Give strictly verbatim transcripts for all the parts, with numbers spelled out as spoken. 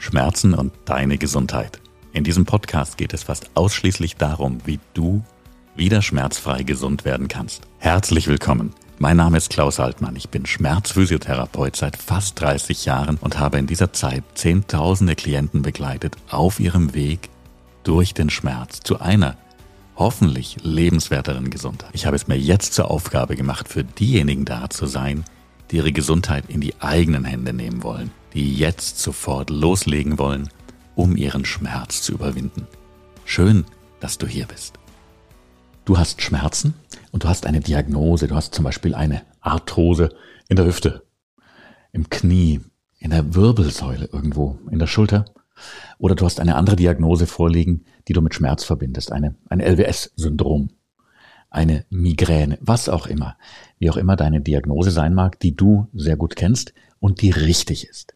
Schmerzen und deine Gesundheit. In diesem Podcast geht es fast ausschließlich darum, wie du wieder schmerzfrei gesund werden kannst. Herzlich willkommen. Mein Name ist Klaus Altmann. Ich bin Schmerzphysiotherapeut seit fast dreißig Jahren und habe in dieser Zeit Zehntausende Klienten begleitet auf ihrem Weg durch den Schmerz zu einer hoffentlich lebenswerteren Gesundheit. Ich habe es mir jetzt zur Aufgabe gemacht, für diejenigen da zu sein, die ihre Gesundheit in die eigenen Hände nehmen wollen, die jetzt sofort loslegen wollen, um ihren Schmerz zu überwinden. Schön, dass du hier bist. Du hast Schmerzen und du hast eine Diagnose. Du hast zum Beispiel eine Arthrose in der Hüfte, im Knie, in der Wirbelsäule irgendwo, in der Schulter. Oder du hast eine andere Diagnose vorliegen, die du mit Schmerz verbindest, eine, ein L W S-Syndrom, eine Migräne, was auch immer, wie auch immer deine Diagnose sein mag, die du sehr gut kennst und die richtig ist.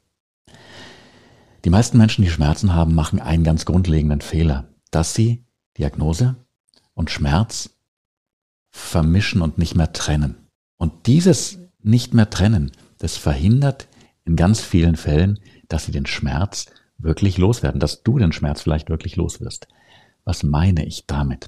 Die meisten Menschen, die Schmerzen haben, machen einen ganz grundlegenden Fehler, dass sie Diagnose und Schmerz vermischen und nicht mehr trennen. Und dieses nicht mehr trennen, das verhindert in ganz vielen Fällen, dass sie den Schmerz wirklich loswerden, dass du den Schmerz vielleicht wirklich los wirst. Was meine ich damit?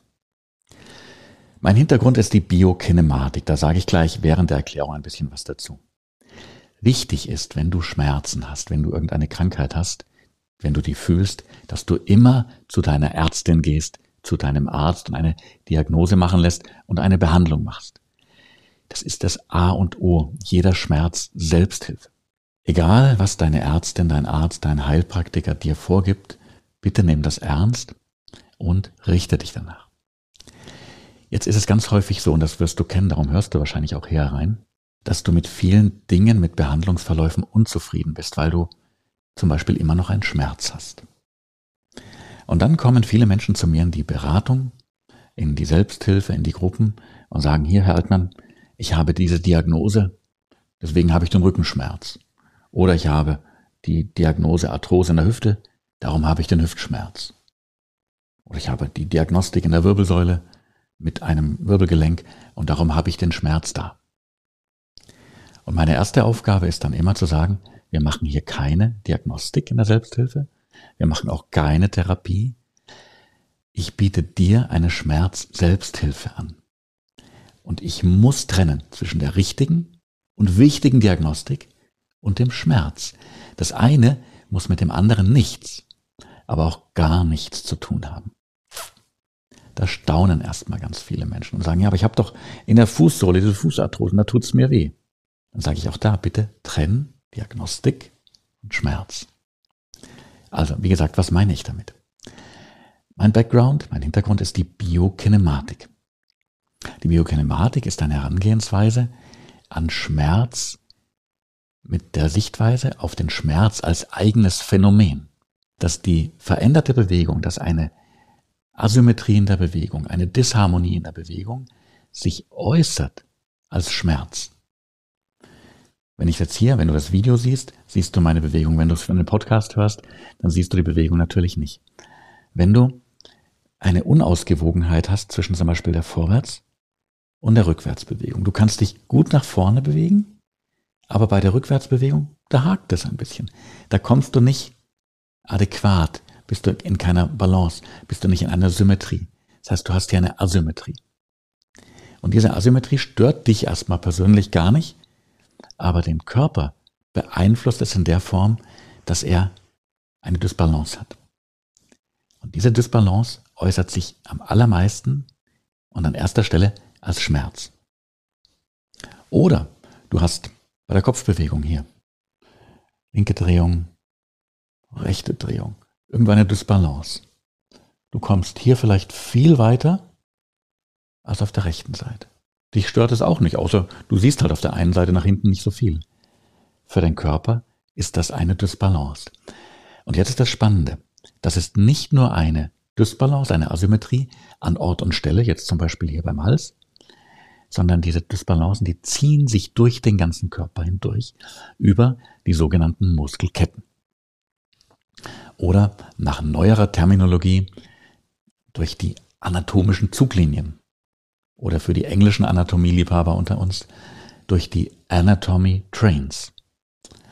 Mein Hintergrund ist die Biokinematik. Da sage ich gleich während der Erklärung ein bisschen was dazu. Wichtig ist, wenn du Schmerzen hast, wenn du irgendeine Krankheit hast, wenn du die fühlst, dass du immer zu deiner Ärztin gehst, zu deinem Arzt und eine Diagnose machen lässt und eine Behandlung machst. Das ist das A und O jeder Schmerz-Selbsthilfe. Egal, was deine Ärztin, dein Arzt, dein Heilpraktiker dir vorgibt, bitte nimm das ernst und richte dich danach. Jetzt ist es ganz häufig so, und das wirst du kennen, darum hörst du wahrscheinlich auch hier rein, dass du mit vielen Dingen, mit Behandlungsverläufen unzufrieden bist, weil du zum Beispiel immer noch einen Schmerz hast. Und dann kommen viele Menschen zu mir in die Beratung, in die Selbsthilfe, in die Gruppen und sagen, hier, Herr Altmann, ich habe diese Diagnose, deswegen habe ich den Rückenschmerz. Oder ich habe die Diagnose Arthrose in der Hüfte, darum habe ich den Hüftschmerz. Oder ich habe die Diagnostik in der Wirbelsäule mit einem Wirbelgelenk und darum habe ich den Schmerz da. Und meine erste Aufgabe ist dann immer zu sagen, wir machen hier keine Diagnostik in der Selbsthilfe, wir machen auch keine Therapie. Ich biete dir eine Schmerz-Selbsthilfe an. Und ich muss trennen zwischen der richtigen und wichtigen Diagnostik und dem Schmerz. Das eine muss mit dem anderen nichts, aber auch gar nichts zu tun haben. Da staunen erstmal ganz viele Menschen und sagen, ja, aber ich habe doch in der Fußsohle diese Fußarthrosen, da tut's mir weh. Dann sage ich auch da, bitte trennen Diagnostik und Schmerz. Also, wie gesagt, was meine ich damit? Mein Background, mein Hintergrund ist die Biokinematik. Die Biokinematik ist eine Herangehensweise an Schmerz mit der Sichtweise auf den Schmerz als eigenes Phänomen. Dass die veränderte Bewegung, dass eine Asymmetrie in der Bewegung, eine Disharmonie in der Bewegung sich äußert als Schmerz. Wenn ich jetzt hier, wenn du das Video siehst, siehst du meine Bewegung. Wenn du es für einen Podcast hörst, dann siehst du die Bewegung natürlich nicht. Wenn du eine Unausgewogenheit hast zwischen zum Beispiel der Vorwärts- und der Rückwärtsbewegung. Du kannst dich gut nach vorne bewegen, aber bei der Rückwärtsbewegung, da hakt es ein bisschen. Da kommst du nicht adäquat, bist du in keiner Balance, bist du nicht in einer Symmetrie. Das heißt, du hast hier eine Asymmetrie. Und diese Asymmetrie stört dich erstmal persönlich gar nicht, aber den Körper beeinflusst es in der Form, dass er eine Dysbalance hat. Und diese Dysbalance äußert sich am allermeisten und an erster Stelle als Schmerz. Oder du hast bei der Kopfbewegung hier linke Drehung, rechte Drehung, irgendwo eine Dysbalance. Du kommst hier vielleicht viel weiter als auf der rechten Seite. Dich stört es auch nicht, außer du siehst halt auf der einen Seite nach hinten nicht so viel. Für deinen Körper ist das eine Dysbalance. Und jetzt ist das Spannende. Das ist nicht nur eine Dysbalance, eine Asymmetrie an Ort und Stelle, jetzt zum Beispiel hier beim Hals, sondern diese Dysbalancen, die ziehen sich durch den ganzen Körper hindurch über die sogenannten Muskelketten. Oder nach neuerer Terminologie durch die anatomischen Zuglinien. Oder für die englischen Anatomieliebhaber unter uns durch die Anatomy Trains.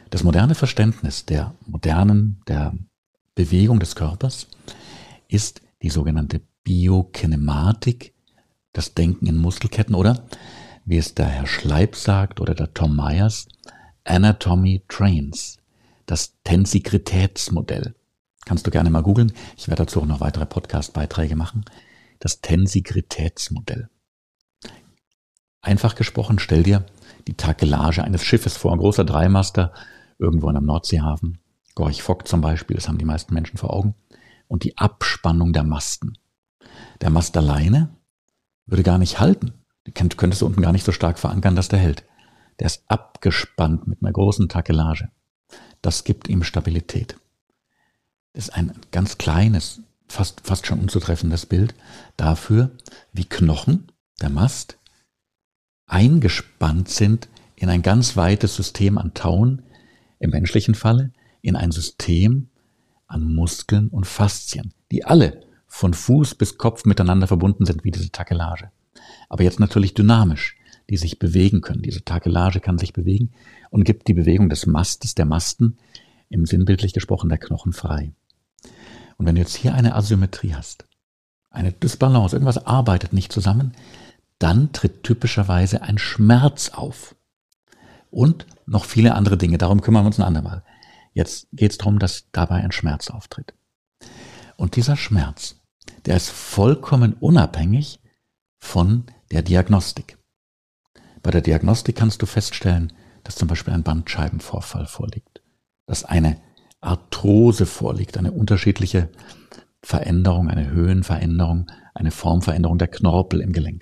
Das moderne Verständnis der modernen, der Bewegung des Körpers ist die sogenannte Biokinematik, das Denken in Muskelketten oder, wie es der Herr Schleib sagt oder der Tom Myers, Anatomy Trains, das Tensigritätsmodell. Kannst du gerne mal googeln. Ich werde dazu auch noch weitere Podcast-Beiträge machen. Das Tensigritätsmodell. Einfach gesprochen, stell dir die Takelage eines Schiffes vor, ein großer Dreimaster, irgendwo in einem Nordseehafen. Gorch Fock zum Beispiel, das haben die meisten Menschen vor Augen. Und die Abspannung der Masten. Der Mast alleine würde gar nicht halten. Du könntest unten gar nicht so stark verankern, dass der hält. Der ist abgespannt mit einer großen Takelage. Das gibt ihm Stabilität. Das ist ein ganz kleines, fast, fast schon unzutreffendes Bild dafür, wie Knochen, der Mast, eingespannt sind in ein ganz weites System an Tauen, im menschlichen Falle in ein System an Muskeln und Faszien, die alle von Fuß bis Kopf miteinander verbunden sind wie diese Takelage. Aber jetzt natürlich dynamisch, die sich bewegen können. Diese Takelage kann sich bewegen und gibt die Bewegung des Mastes, der Masten, im sinnbildlich gesprochen der Knochen frei. Und wenn du jetzt hier eine Asymmetrie hast, eine Dysbalance, irgendwas arbeitet nicht zusammen, dann tritt typischerweise ein Schmerz auf. Und noch viele andere Dinge, darum kümmern wir uns ein andermal. Jetzt geht es darum, dass dabei ein Schmerz auftritt. Und dieser Schmerz, der ist vollkommen unabhängig von der Diagnostik. Bei der Diagnostik kannst du feststellen, dass zum Beispiel ein Bandscheibenvorfall vorliegt, dass eine Arthrose vorliegt, eine unterschiedliche Veränderung, eine Höhenveränderung, eine Formveränderung der Knorpel im Gelenk.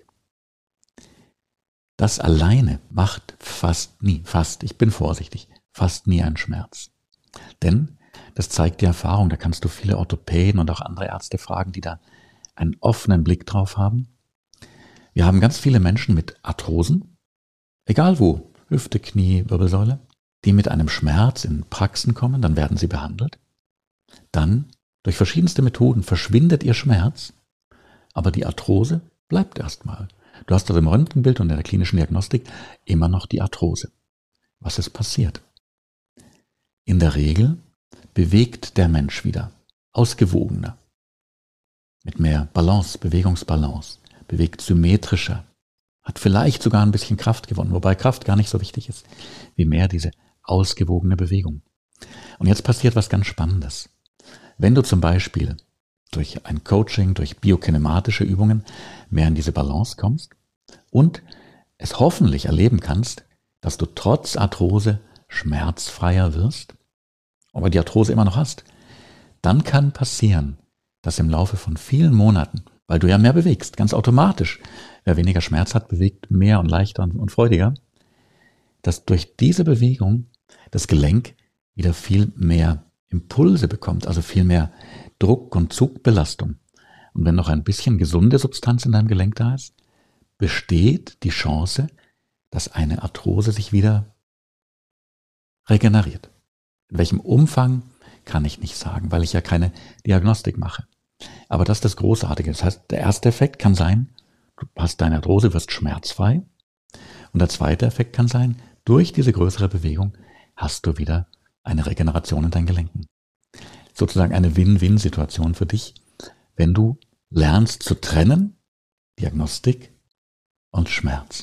Das alleine macht fast nie, fast, ich bin vorsichtig, fast nie einen Schmerz. Denn, das zeigt die Erfahrung, da kannst du viele Orthopäden und auch andere Ärzte fragen, die da einen offenen Blick drauf haben. Wir haben ganz viele Menschen mit Arthrosen, egal wo, Hüfte, Knie, Wirbelsäule, die mit einem Schmerz in Praxen kommen, dann werden sie behandelt. Dann, durch verschiedenste Methoden, verschwindet ihr Schmerz, aber die Arthrose bleibt erstmal. Du hast also im Röntgenbild und in der klinischen Diagnostik immer noch die Arthrose. Was ist passiert? In der Regel bewegt der Mensch wieder ausgewogener, mit mehr Balance, Bewegungsbalance, bewegt symmetrischer, hat vielleicht sogar ein bisschen Kraft gewonnen, wobei Kraft gar nicht so wichtig ist, wie mehr diese ausgewogene Bewegung. Und jetzt passiert was ganz Spannendes. Wenn du zum Beispiel durch ein Coaching, durch biokinematische Übungen mehr in diese Balance kommst und es hoffentlich erleben kannst, dass du trotz Arthrose schmerzfreier wirst, aber die Arthrose immer noch hast, dann kann passieren, dass im Laufe von vielen Monaten, weil du ja mehr bewegst, ganz automatisch, wer weniger Schmerz hat, bewegt mehr und leichter und freudiger, dass durch diese Bewegung das Gelenk wieder viel mehr Impulse bekommt, also viel mehr Druck- und Zugbelastung. Und wenn noch ein bisschen gesunde Substanz in deinem Gelenk da ist, besteht die Chance, dass eine Arthrose sich wieder regeneriert. In welchem Umfang kann ich nicht sagen, weil ich ja keine Diagnostik mache. Aber das ist das Großartige. Das heißt, der erste Effekt kann sein, du hast deine Arthrose, wirst schmerzfrei. Und der zweite Effekt kann sein, durch diese größere Bewegung hast du wieder eine Regeneration in deinen Gelenken. Sozusagen eine Win-Win-Situation für dich, wenn du lernst zu trennen, Diagnostik und Schmerz.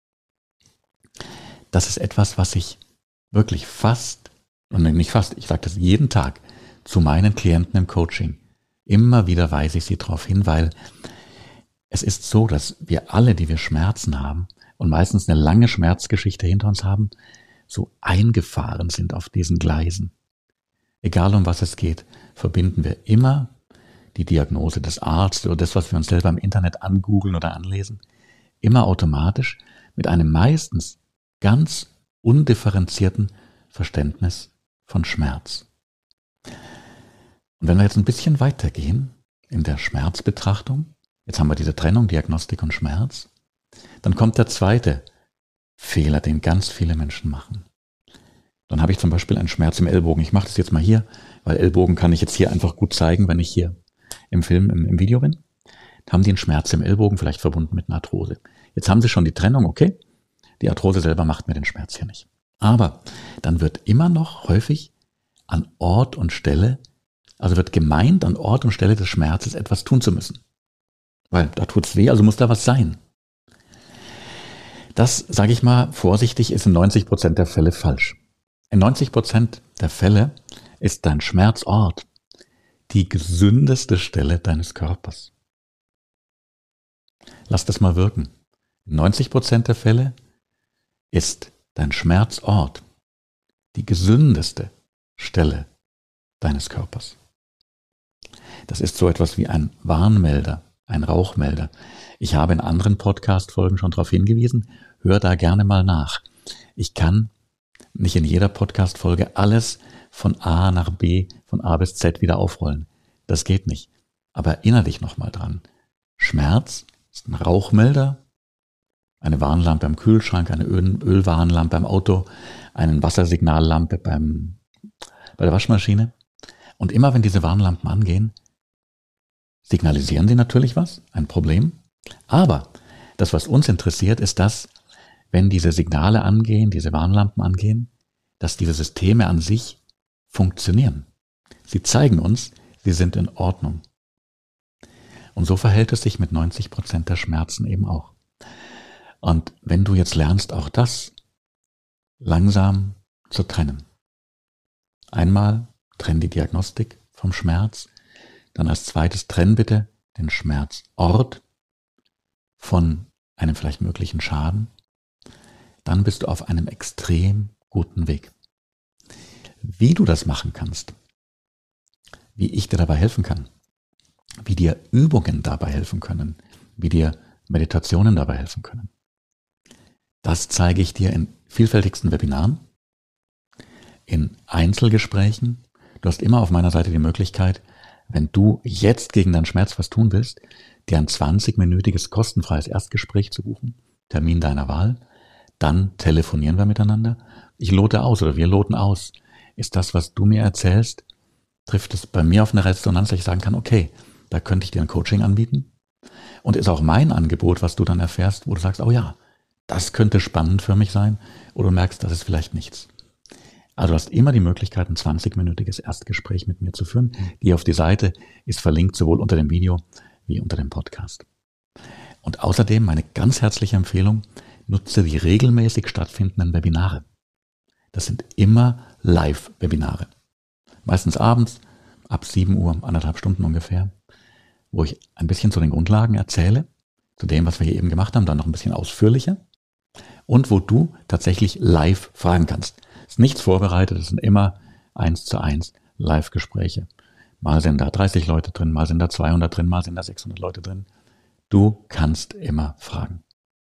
Das ist etwas, was ich wirklich fast, und nicht fast, ich sage das jeden Tag, zu meinen Klienten im Coaching. Immer wieder weise ich sie darauf hin, weil es ist so, dass wir alle, die wir Schmerzen haben und meistens eine lange Schmerzgeschichte hinter uns haben, so eingefahren sind auf diesen Gleisen. Egal um was es geht, verbinden wir immer die Diagnose des Arztes oder das, was wir uns selber im Internet angoogeln oder anlesen, immer automatisch mit einem meistens ganz undifferenzierten Verständnis von Schmerz. Und wenn wir jetzt ein bisschen weitergehen in der Schmerzbetrachtung, jetzt haben wir diese Trennung, Diagnostik und Schmerz, dann kommt der zweite Fehler, den ganz viele Menschen machen. Dann habe ich zum Beispiel einen Schmerz im Ellbogen. Ich mache das jetzt mal hier, weil Ellbogen kann ich jetzt hier einfach gut zeigen, wenn ich hier im Film, im, im Video bin. Dann haben die einen Schmerz im Ellbogen, vielleicht verbunden mit einer Arthrose. Jetzt haben sie schon die Trennung, okay, die Arthrose selber macht mir den Schmerz hier nicht. Aber dann wird immer noch häufig an Ort und Stelle, also wird gemeint, an Ort und Stelle des Schmerzes etwas tun zu müssen. Weil da tut's weh, also muss da was sein. Das, sage ich mal, vorsichtig, ist in neunzig Prozent der Fälle falsch. In neunzig Prozent der Fälle ist dein Schmerzort die gesündeste Stelle deines Körpers. Lass das mal wirken. In neunzig Prozent der Fälle ist dein Schmerzort die gesündeste Stelle deines Körpers. Das ist so etwas wie ein Warnmelder, ein Rauchmelder. Ich habe in anderen Podcast-Folgen schon darauf hingewiesen, hör da gerne mal nach. Ich kann nicht in jeder Podcast-Folge alles von A nach B, von A bis Z wieder aufrollen. Das geht nicht. Aber erinnere dich nochmal dran. Schmerz ist ein Rauchmelder, eine Warnlampe am Kühlschrank, eine Öl- Ölwarnlampe am Auto, eine Wassersignallampe beim, bei der Waschmaschine. Und immer wenn diese Warnlampen angehen, signalisieren sie natürlich was, ein Problem. Aber das, was uns interessiert, ist das, wenn diese Signale angehen, diese Warnlampen angehen, dass diese Systeme an sich funktionieren. Sie zeigen uns, sie sind in Ordnung. Und so verhält es sich mit neunzig Prozent der Schmerzen eben auch. Und wenn du jetzt lernst, auch das langsam zu trennen. Einmal trenn die Diagnostik vom Schmerz, dann als zweites trenn bitte den Schmerzort von einem vielleicht möglichen Schaden. Dann bist du auf einem extrem guten Weg. Wie du das machen kannst, wie ich dir dabei helfen kann, wie dir Übungen dabei helfen können, wie dir Meditationen dabei helfen können, das zeige ich dir in vielfältigsten Webinaren, in Einzelgesprächen. Du hast immer auf meiner Seite die Möglichkeit, wenn du jetzt gegen deinen Schmerz was tun willst, dir ein zwanzig-minütiges kostenfreies Erstgespräch zu buchen, Termin deiner Wahl, dann telefonieren wir miteinander. Ich lote aus oder wir loten aus. Ist das, was du mir erzählst, trifft es bei mir auf eine Resonanz, dass ich sagen kann, okay, da könnte ich dir ein Coaching anbieten. Und ist auch mein Angebot, was du dann erfährst, wo du sagst, oh ja, das könnte spannend für mich sein, oder du merkst, das ist vielleicht nichts. Also du hast immer die Möglichkeit, ein zwanzig-minütiges Erstgespräch mit mir zu führen. Geh auf die Seite, ist verlinkt sowohl unter dem Video wie unter dem Podcast. Und außerdem meine ganz herzliche Empfehlung, nutze die regelmäßig stattfindenden Webinare. Das sind immer Live-Webinare. Meistens abends, ab sieben Uhr, anderthalb Stunden ungefähr, wo ich ein bisschen zu den Grundlagen erzähle, zu dem, was wir hier eben gemacht haben, dann noch ein bisschen ausführlicher und wo du tatsächlich live fragen kannst. Es ist nichts vorbereitet, es sind immer eins zu eins Live-Gespräche. Mal sind da dreißig Leute drin, mal sind da zweihundert drin, mal sind da sechshundert Leute drin. Du kannst immer fragen.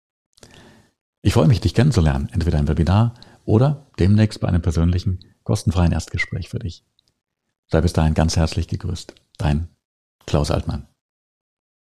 Ich freue mich, dich kennenzulernen, entweder im Webinar oder demnächst bei einem persönlichen, kostenfreien Erstgespräch für dich. Sei bis dahin ganz herzlich gegrüßt. Dein Klaus Altmann.